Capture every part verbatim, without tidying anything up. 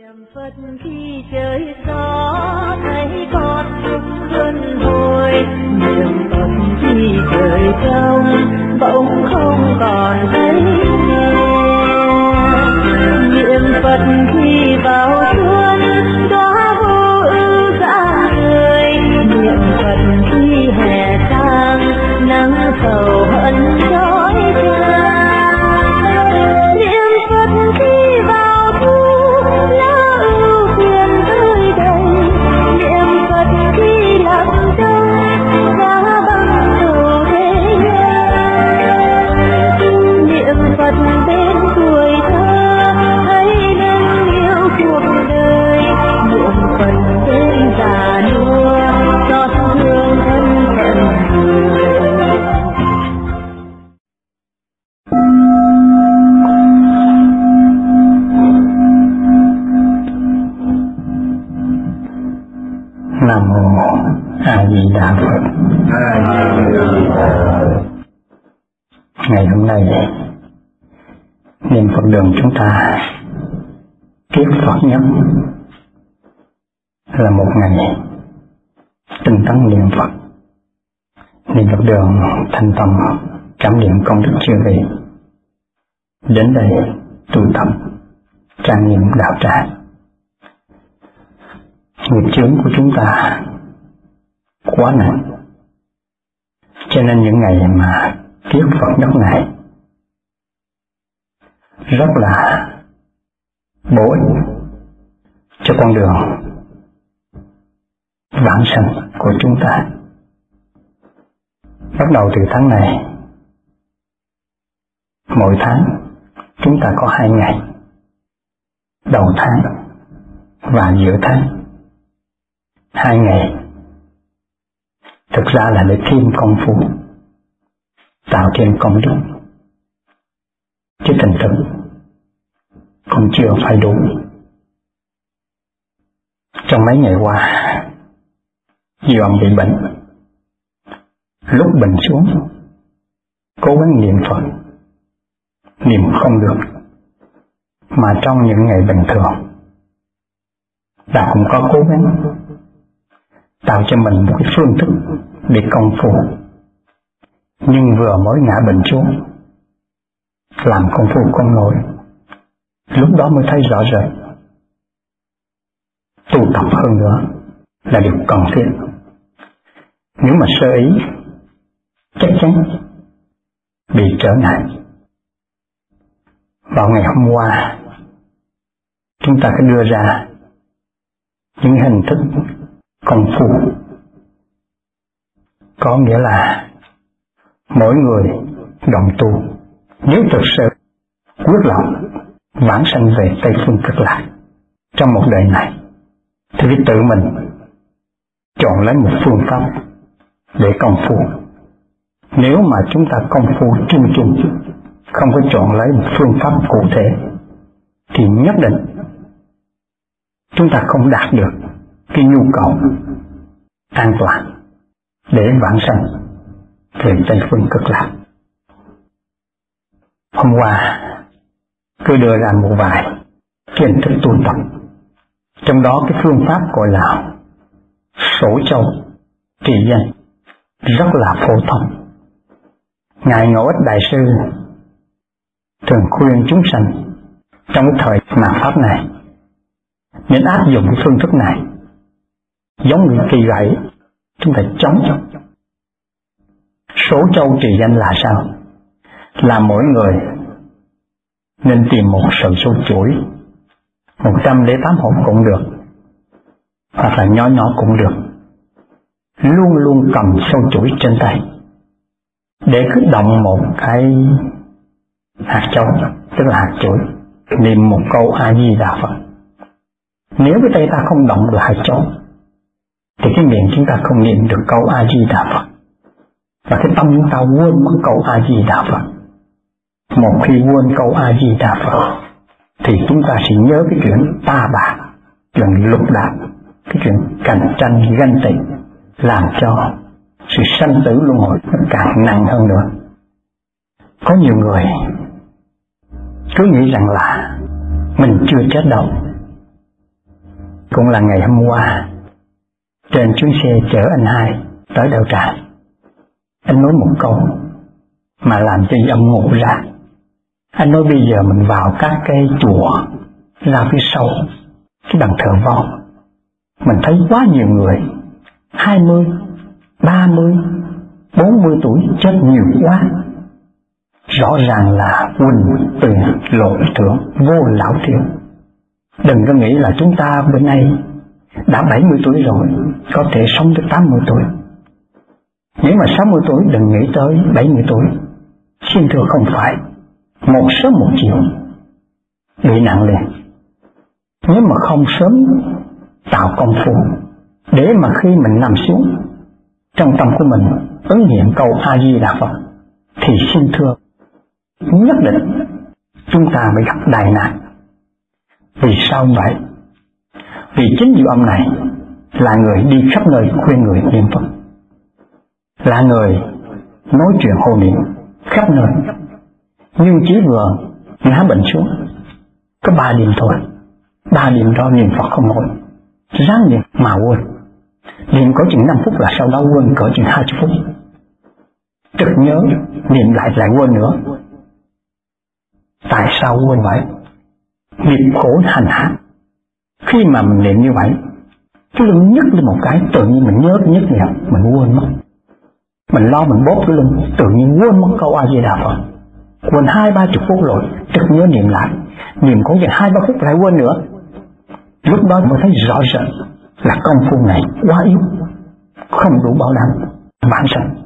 niệm Phật khi trời gió thấy con chung luân hồi, niệm Phật khi trời trong bỗng không còn thấy nghe, niệm Phật khi vào xuân đóa vô ưu rạng người, niệm Phật khi hè sang nắng sầu hận trói trang, niệm Phật khi vào thu lá ưu phiền tươi đầy, niệm Phật khi lặng đông giá băng đầu thế gian, niệm Phật bên tuổi thơ thấy nên yêu cuộc đời, niệm Phật bên già nua xót thương thân phận người. Nam mô A Di Đà Phật. Ngày hôm nay niệm Phật đường chúng ta kiết Phật nhất là một ngày tinh tấn niệm Phật. Niệm Phật đường thành tâm cảm niệm công đức chư vị đến đây tu tập trang nghiêm đạo tràng. Nghiệp chướng của chúng ta quá nặng, cho nên những ngày mà kiết Phật nhất này rất là bổ ích cho con đường vãng sanh của chúng ta. Bắt đầu từ tháng này, mỗi tháng chúng ta có hai ngày, đầu tháng và giữa tháng. Hai ngày thực ra là để thêm công phu, tạo thêm công đức, chứ thành thực còn chưa phải đủ. Trong mấy ngày qua, Diệu Âm bị bệnh, lúc bệnh xuống cố gắng niệm Phật, niệm không được, mà trong những ngày bình thường ta cũng có cố gắng tạo cho mình một cái phương thức để công phu, nhưng vừa mới ngã bệnh xuống làm công phu không nổi, lúc đó mới thấy rõ rệt tu tập hơn nữa là điều cần thiết. Nếu mà sơ ý chắc chắn bị trở ngại. Vào ngày hôm qua chúng ta đã đưa ra những hình thức công phu, có nghĩa là mỗi người đồng tu nếu thực sự quyết lòng vãng sanh về Tây Phương Cực Lạc trong một đời này thì phải tự mình chọn lấy một phương pháp để công phu. Nếu mà chúng ta công phu chung chung, không có chọn lấy một phương pháp cụ thể, thì nhất định chúng ta không đạt được cái nhu cầu an toàn để vãng sanh về Tây Phương Cực Lạc. Hôm qua tôi đưa ra một vài kiến thức tu tập, trong đó cái phương pháp gọi là sổ châu trì danh rất là phổ thông. Ngài Ngẫu Ích Đại Sư thường khuyên chúng sanh trong cái thời mạt pháp này nên áp dụng cái phương thức này, giống như cây gậy chúng ta chống. Số châu trì danh là sao? Là mỗi người nên tìm một sợi số chuỗi một trăm lẻ tám hộp cũng được, hoặc là nhỏ nhỏ cũng được, luôn luôn cầm sâu chuỗi trên tay, để cứ động một cái hạt châu, tức là hạt chuỗi, niệm một câu A Di Đà Phật. Nếu cái tay ta không động được hạt châu thì cái miệng chúng ta không niệm được câu A Di Đà Phật, và cái tâm chúng ta quên mất câu A Di Đà Phật. Một khi quên câu A Di Đà Phật thì chúng ta sẽ nhớ cái chuyện ta bà, chuyện lục đạp, cái chuyện cạnh tranh ganh tị, làm cho sự sanh tử luân hồi nó càng nặng hơn nữa. Có nhiều người cứ nghĩ rằng là mình chưa chết đâu, cũng là ngày hôm qua, trên chuyến xe chở anh hai tới Đạo Tràng, anh nói một câu mà làm cho ông ngộ ra. Anh nói bây giờ mình vào các cái chùa ra phía sau cái bàn thờ vong, mình thấy quá nhiều người hai mươi, ba mươi, bốn mươi tuổi chết nhiều quá. Rõ ràng là huynh tiền lỗi thưởng vô lão thiếu. Đừng có nghĩ là chúng ta bên này đã bảy mươi tuổi rồi có thể sống tới tám mươi tuổi. Nếu mà sáu mươi tuổi đừng nghĩ tới bảy mươi tuổi. Xin thưa không phải, một sớm một chiều bị nặng liền. Nếu mà không sớm tạo công phu để mà khi mình nằm xuống trong tâm của mình ứng nghiệm câu A Di Đà Phật, thì xin thưa nhất định chúng ta mới gặp đại nạn. Vì sao vậy? Vì chính Diệu Âm này là người đi khắp nơi khuyên người niệm Phật, là người nói chuyện hộ niệm khắp nơi. Nhưng chỉ vừa ngã bệnh xuống có ba đêm thôi, ba đêm đó niệm Phật không nổi, ráng niệm mà quên. Niệm cỡ chừng năm phút là sau đó quên cỡ chừng hai mươi phút, trực nhớ niệm lại lại quên nữa. Tại sao quên vậy? Nghiệp khổ hành hạ. Khi mà mình niệm như vậy, cái lưng nhấc lên một cái, tự nhiên mình nhớ cái nhất niệm, mình quên mất. Mình lo mình bóp cái lưng, tự nhiên quên mất câu A Di Đà Phật. Quên hai ba chục phút rồi, trực nhớ niệm lại, niệm có chừng hai ba phút lại quên nữa. Lúc đó mới thấy rõ rệt là công phu này quá yếu, không đủ bảo đảm bản thân.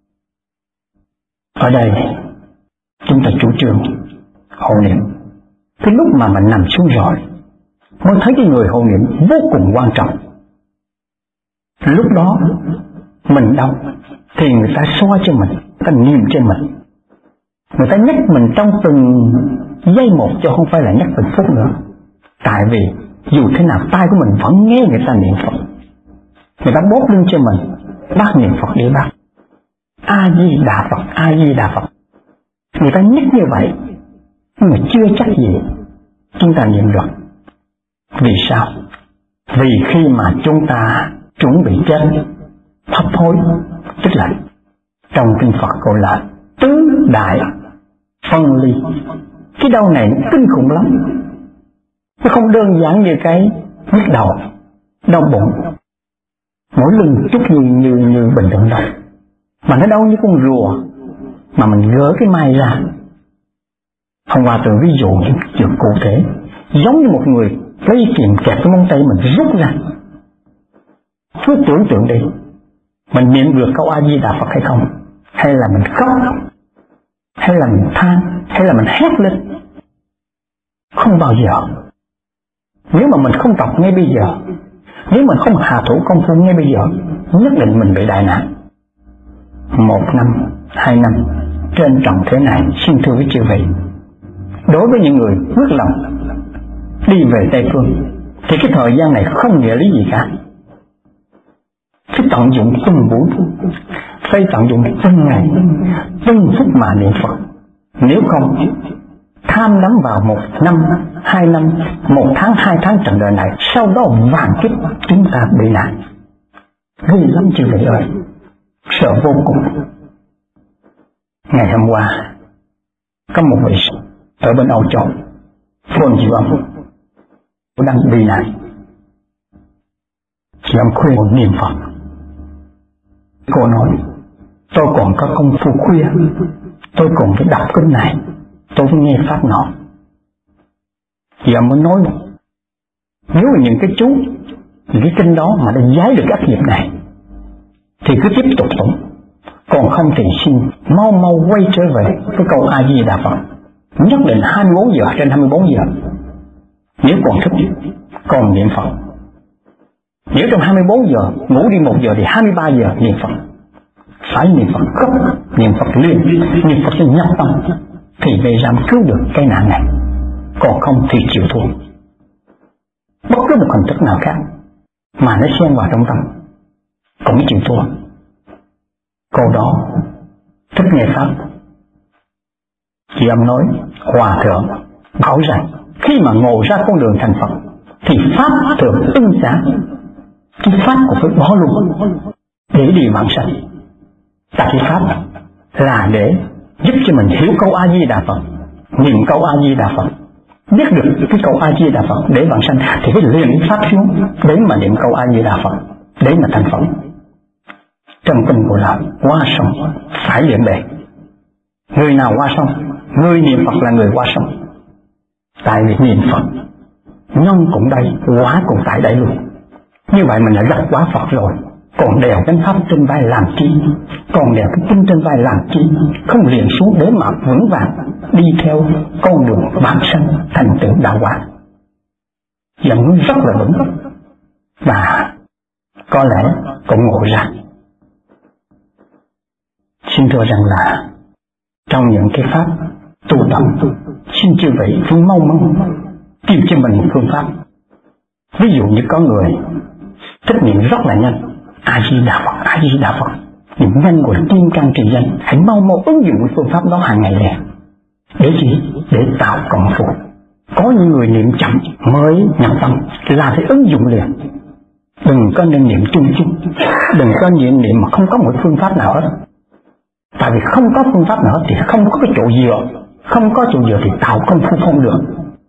Ở đây chúng ta chủ trương hộ niệm. Cái lúc mà mình nằm xuống rồi mới thấy cái người hộ niệm vô cùng quan trọng. Lúc đó mình đâu thì người ta xoa cho mình, người ta niệm trên mình, người ta nhắc mình trong từng giây một, cho không phải là nhắc từng phút nữa. Tại vì dù thế nào tai của mình vẫn nghe người ta niệm Phật. Người ta bóp lưng cho mình, bác niệm Phật đi bác, A Di Đà Phật, A Di Đà Phật. Người ta nhắc như vậy nhưng mà chưa chắc gì chúng ta niệm được. Vì sao? Vì khi mà chúng ta chuẩn bị chết hấp hối, tức là trong kinh Phật gọi là tứ đại phân ly. Cái đau này kinh khủng lắm, nó không đơn giản như cái nhức đầu, đau bụng, mỗi lưng chút như như như bình thường đâu, mà nó đau như con rùa mà mình gỡ cái mai ra. Hôm qua tôi ví dụ những chuyện cụ thể, giống như một người lấy kìm kẹp cái móng tay mình rút ra. Cứ tưởng tượng đi, mình niệm được câu A Di Đà Phật hay không, hay là mình khóc, hay là mình than, hay là mình hét lên? Không bao giờ. Nếu mà mình không tập ngay bây giờ, nếu mình không hạ thủ công phu ngay bây giờ, nhất định mình bị đại nạn. Một năm, hai năm trên trần thế này, xin thưa với chư vị, đối với những người quyết lòng đi về Tây Phương thì cái thời gian này không nghĩa lý gì cả. Phải tận dụng từng buổi, phải tận dụng từng ngày, từng phút mà niệm Phật. Nếu không, tham đắm vào một năm, hai năm, một tháng, hai tháng trần đời này, sau đó vạn kiếp chúng ta bị nạn. Ghê lắm chư vị ơi, sợ vô cùng. Ngày hôm qua có một vị ở bên Âu Châu, Phồn Diệu Âm, đang bị nạn. Chị Âm khuyên một niệm Phật. Cô nói, tôi còn có công phu khuya, tôi còn phải đọc kinh này, tôi phải nghe pháp nọ. Chị Âm mới nói, nếu mà những cái chú, những cái kinh đó mà đã giải được ác nghiệp này thì cứ tiếp tục tụng, còn không thì xin mau mau quay trở về với câu A Di Đà Phật. Nhất định hai mươi bốn giờ trên hai mươi bốn giờ, nếu còn thức còn niệm Phật. Nếu trong hai mươi bốn giờ ngủ đi một giờ thì hai mươi ba giờ niệm Phật. Phải niệm Phật gấp, niệm Phật liên, niệm Phật cho nhập tâm thì mới dám cứu được cái nạn này. Còn không thì chịu thua. Bất cứ một hình thức nào khác mà nó xen vào trong tâm cũng chịu thua. Câu đó thích nghe pháp. Chị Âm nói, Hòa Thượng bảo rằng khi mà ngồi ra con đường thành Phật, thì pháp thường ưng xá. Cái pháp cũng phải bỏ luôn để đi vãng sanh. Tại cái pháp là để giúp cho mình hiểu câu A Di Đà Phật, niệm câu A Di Đà Phật, biết được cái câu A Di Đà Phật để vãng sanh, thì phải liền pháp xuống để mà niệm câu A Di Đà Phật để mà thành Phật. Trong kinh của là qua sông phải liền bề. Người nào qua sông, người niệm Phật là người qua sông. Tại vì niệm Phật nhân cũng đây, quả cũng tại đây luôn. Như vậy mình đã gặp quá Phật rồi, còn đèo cái pháp trên vai làm chi, còn đèo cái kinh trên vai làm chi, không liền xuống để mà vững vàng đi theo con đường vãng sanh thành tựu đạo quả. Dẫn rất là vững, và có lẽ cũng ngộ ra. Xin thưa rằng là trong những cái pháp tu tập, xin chư vị cứ mau mau tìm cho mình một phương pháp. Ví dụ như có người thích niệm rất là nhanh, A Di Đà Phật, A Di Đà Phật, niệm nhanh của kim cang trì danh, hãy mau mau ứng dụng cái phương pháp đó hàng ngày liền. Để gì? Để tạo công phu. Có những người niệm chậm mới nhập tâm là phải ứng dụng liền. Đừng có nên niệm chung chung, đừng có niệm niệm mà không có một phương pháp nào hết. Tại vì không có phương pháp nào thì không có cái chỗ dựa, không có chỗ dựa thì tạo công phu không được.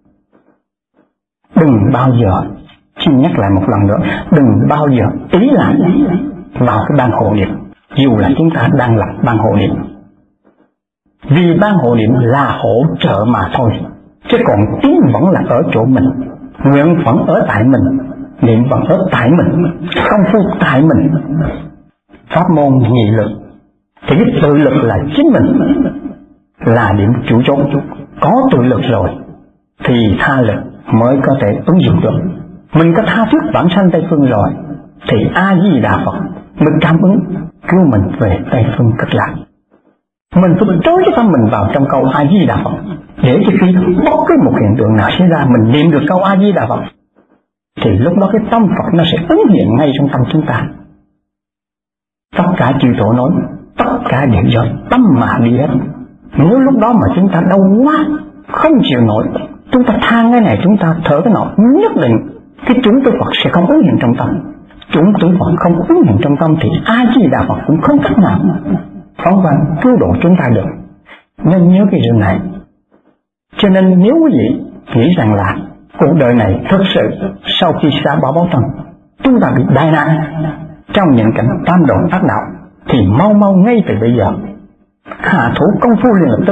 Đừng bao giờ, xin nhắc lại một lần nữa, đừng bao giờ ý lại vào cái ban hộ niệm, dù là chúng ta đang lập ban hộ niệm. Vì ban hộ niệm là hỗ trợ mà thôi, chứ còn tiếng vẫn là ở chỗ mình, nguyện vẫn ở tại mình, niệm vẫn ở tại mình, công phu tại mình. Pháp môn nhị lực thì cái tự lực là chính mình, là điểm chủ chốt. Có tự lực rồi thì tha lực mới có thể ứng dụng được. Mình có tha thiết vãng sanh Tây Phương rồi thì A Di Đà Phật mới cảm ứng cứu mình về Tây Phương Cực Lạc. Mình phải trói cái tâm mình vào trong câu A Di Đà Phật, để cho khi bất cứ một hiện tượng nào xảy ra mình niệm được câu A Di Đà Phật, thì lúc đó cái tâm Phật nó sẽ ứng hiện ngay trong tâm chúng ta. Tất cả chư tổ nói, tất cả đều do tâm mà đi hết. Nếu lúc đó mà chúng ta đau quá, không chịu nổi, chúng ta than cái này, chúng ta thở cái nọ, nhất định cái chúng tôi Phật sẽ không ứng hiện trong tâm. Chúng tôi Phật không ứng hiện trong tâm thì A Di Đà Phật cũng không cách nào phóng vang cứu độ chúng ta được. Nên nhớ cái điều này. Cho nên nếu quý vị nghĩ rằng là cuộc đời này thực sự sau khi xa bỏ báo thân, chúng ta bị đại nạn trong những cảnh tam độn ác đạo, thì mau mau ngay từ bây giờ hạ thủ công phu liền lập tức.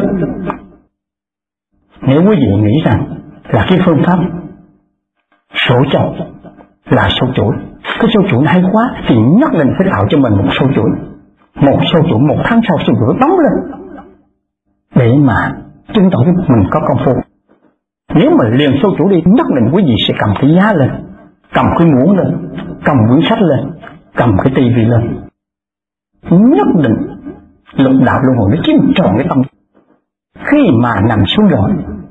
Nếu quý vị nghĩ rằng là cái phương pháp số chậu là sâu chuỗi, cái sâu chuỗi hay quá thì nhất định phải tạo cho mình một sâu chuỗi, một sâu chuỗi, một tháng sau sâu chuỗi bóng lên để mà chứng tỏ mình có công phu. Nếu mà liền sâu chuỗi đi, nhất định quý vị sẽ cầm cái giá lên, cầm cái muỗng lên, cầm quyển sách lên, cầm cái tivi lên, nhất định lục đạo luân hồi nó chiếm trọn cái tâm. Khi mà nằm xuống rồi,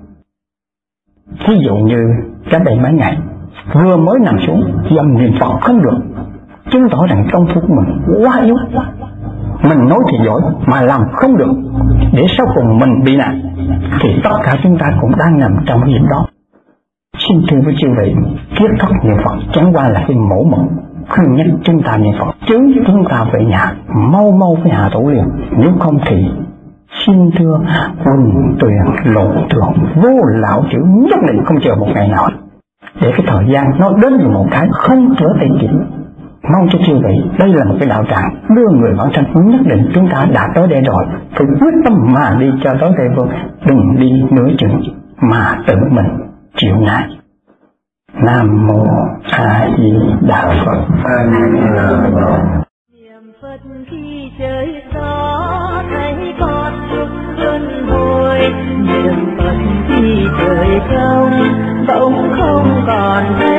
ví dụ như cách đây mấy ngày vừa mới nằm xuống dâm niệm Phật không được, chứng tỏ rằng công phu của mình quá yếu. Mình nói thì giỏi mà làm không được, để sau cùng mình bị nạn, thì tất cả chúng ta cũng đang nằm trong cái điểm đó. Xin thưa với chư vị, kiết thất niệm Phật chẳng qua là cái mẫu mực khuyên nhắc chúng ta niệm Phật, chứ chúng ta về nhà mau mau phải hạ thủ liền. Nếu không thì xin thưa quần tuyền lộ thường vô lão chữ, nhất định không chờ một ngày nào, để cái thời gian nó đến được một cái không trở tay kịp. Mong cho chư vị, đây là một cái đạo tràng đưa người vãng sanh, nhất định chúng ta đã tới đây rồi, phải quyết tâm mà đi cho tới Tây Phương, đừng đi nửa chừng mà tự mình chịu ngại. Nam mô A Di Đà Phật. A Di Đà Phật. Niệm Phật khi trời gió thấy con chút luân hồi, niệm Phật khi trời trong bỗng không còn thấy.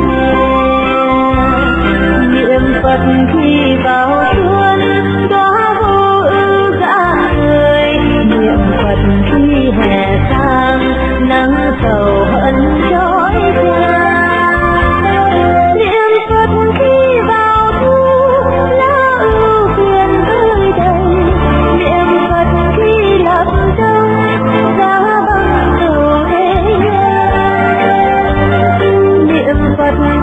Niệm Phật khi vào xuân đóa vô ưu cả người, niệm Phật khi hè sang nắng sầu hận trói trang. Niệm Phật khi vào thu lá ưu phiền tươi đầy, niệm Phật khi lập đông giá băng đầu thế gian. Niệm Phật